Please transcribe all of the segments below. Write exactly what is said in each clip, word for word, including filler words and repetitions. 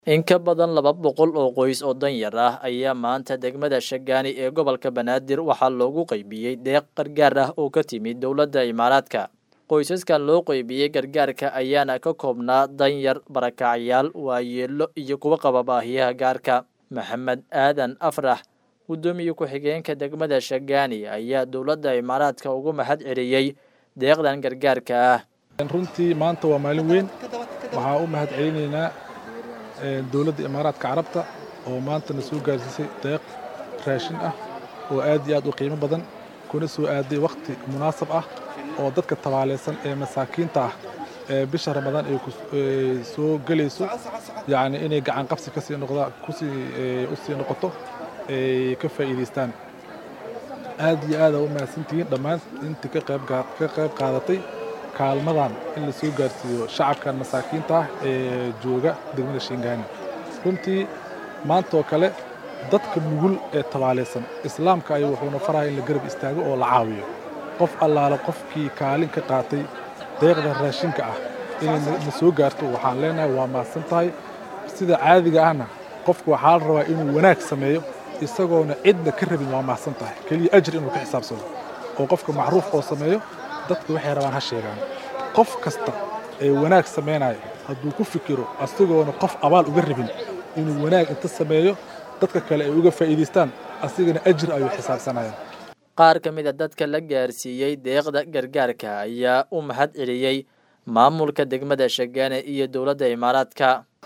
In ka badan laba boqol oo qoys oo danyar ah ayaa maanta degmada Shagaani ee gobolka Banaadir waxaa loogu qaybiyay deeq gargaar ah oo ka timid dowladda Imaaraadka. Qoysaskan loo qaybiyay gargaarka ayaana ka koobnaa danyar, barakacyaal, waayeello iyo kuwa qaba baahiyaha gaarka. Maxamed Aadan Afrax, gudoomiye ku-xigeenka degmada Shagaani, ayaa dowladda Imaaraadka ugu mahad celiyay deeqdan gargaarka ah. runtii maanta waa maalin weyn. Waxaan u mahad celinaynaa dowladda Imaaraadka Carabta oo maanta na soo gaarsiisay deeq raashin ah oo aad iyo aad u qiimo badan, kuna soo aaday waqti munaasab ah oo dadka tabaaleysan ee masaakiinta ah ee bisha Ramadaan ay soo galayso, yacni inay gacan qabsi ka sii noqda ku sii u sii noqoto ay ka faa'iideystaan. aad iyo aad u mahadsantihiin dhammaan intii ka qayb ka qayb qaadatay kaalmadan in la soo gaarsiiyo shacabkan masaakiinta ah ee jooga degmada Shagaani. runtii maanta oo kale dadka nugul ee tabaaleysan islaamka ay wuxuuna farahay in la garab istaago oo la caawiyo qof allaala qofkii kaalin ka qaatay deeqda raashinka ah inay na soo gaarto. waxaan leenahay waa mahadsan tahay. sida caadiga ahna qofku waxaa la rabaa inuu wanaag sameeyo isagoona cidna ka rabin. waa mahadsan tahay kaliya ajir inuu ka xisaabsado oo qofka macruuf oo sameeyo dadku waxay rabaan ha sheegaan. qof kasta ee wanaag sameynaya hadduu ku fikiro asigoona qof abaal uga rabin inuu wanaag inta sameeyo dadka kale ay uga faa'iideystaan, asigana ajir ayuu xisaabsanayaan. qaar ka mid ah dadka la gaarsiiyay deeqda gargaarka ayaa u mahad celiyay maamulka degmada Shagaani iyo dowladda Imaaraadka.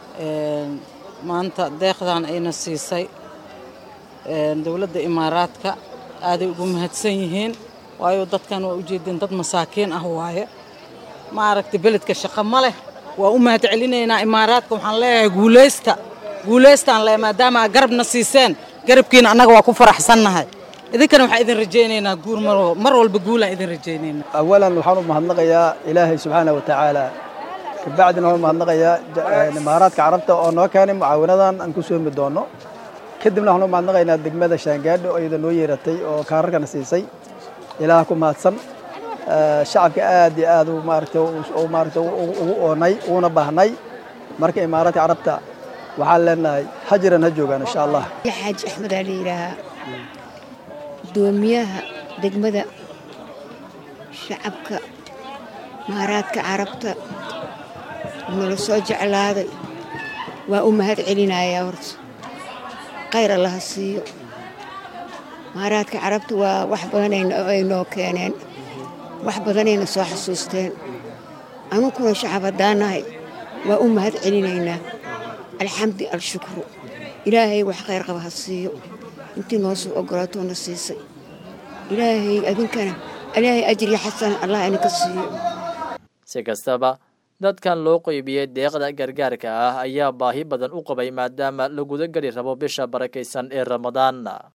maanta deeqdan ayna siisay dowladda Imaaraadka aaday ugu mahadsan yihiin, waayo dadkan waa u jeedin dad masaakiin ah waaye. ma aragtay beledka shaqo ma leh. waa u mahad celinaynaa Imaaraadka. waxaan leeyahay guuleysta guuleystaan le maadaama garabna siiseen, garabkiina annaga waa ku faraxsannahay. idinkana waxaan idin rajaynaynaa guur mar walba guulaan idin rajaynaynaa. awalan waxaan u mahadnaqayaa ilaahay subxaanahu watacaala, kabacdina waxaan u mahadnaqayaa Imaaraadka Carabta oo noo keenay mucaawinadan aan ku soomi doono. kadibna waxaan u mahadnaqaynaa degmada Shagaani oo iyada noo yeeratay oo kaararkana siisay. ilaah ku mahadsan. shacabka aad iyo aad u maaragtay oo maaragtay ugu oonay una baahnay. marka Imaaraadka Carabta waxaan leenahay hajiran ha joogaan insha Allah. Xaaj Axmed Ali ilaaha gudoomiyaha degmada shacabka Imaaraadka Carabta nala soo jeclaaday. waa u mahad celinayaa horta. khayr Allah siiyo. Imaaraadka Carabta waa wax badan ay noo keeneen, wax badan ayna soo xasuusteen. anuguna shacab haddaanahay waa u mahad celinaynaa. alxamdi alshukru. ilaahay wax khayr qaba ha siiyo intii noo soo ogolaatoona siisay. ilaahay adinkana ilaahay ajri xasan Allah idinka siiyo. si kastaba dadkan loo qaybiyay deeqda gargaarka ah ayaa baahi badan u qabay maadaama la guda gali rabo bisha barakaysan ee Ramadaan.